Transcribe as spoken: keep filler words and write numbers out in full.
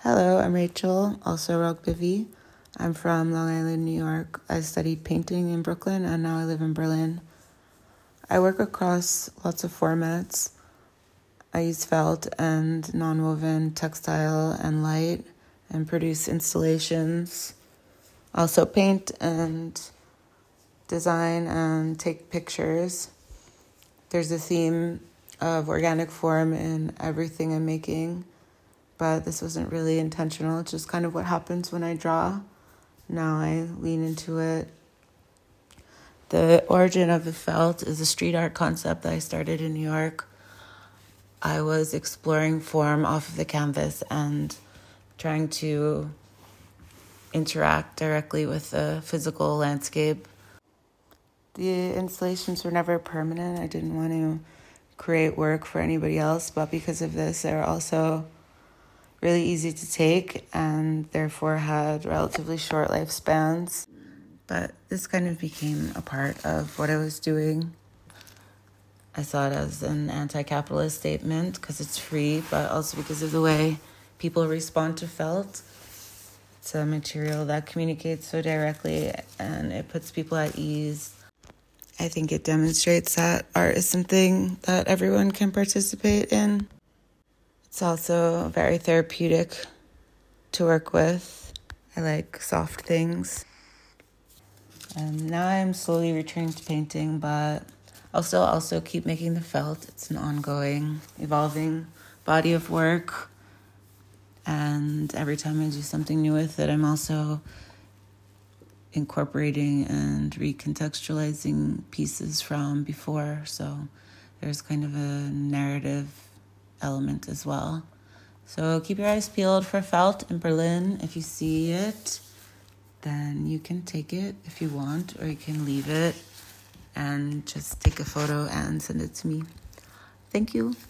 Hello, I'm Rachel, also Rogbivi. I'm from Long Island, New York. I studied painting in Brooklyn and now I live in Berlin. I work across lots of formats. I use felt and nonwoven textile and light and produce installations. I also paint and design and take pictures. There's a theme of organic form in everything I'm making, but this wasn't really intentional. It's just kind of what happens when I draw. Now I lean into it. The origin of the felt is a street art concept that I started in New York. I was exploring form off of the canvas and trying to interact directly with the physical landscape. The installations were never permanent. I didn't want to create work for anybody else, but because of this, they were also really easy to take and therefore had relatively short lifespans. But this kind of became a part of what I was doing. I saw it as an anti-capitalist statement because it's free, but also because of the way people respond to felt. It's a material that communicates so directly and it puts people at ease. I think it demonstrates that art is something that everyone can participate in. It's also very therapeutic to work with. I like soft things. And now I'm slowly returning to painting, but also also keep making the felt. It's an ongoing, evolving body of work. And every time I do something new with it, I'm also incorporating and recontextualizing pieces from before. So there's kind of a narrative element as well. So keep your eyes peeled for felt in Berlin. If you see it, then you can take it if you want, or you can leave it and just take a photo and send it to me. Thank you.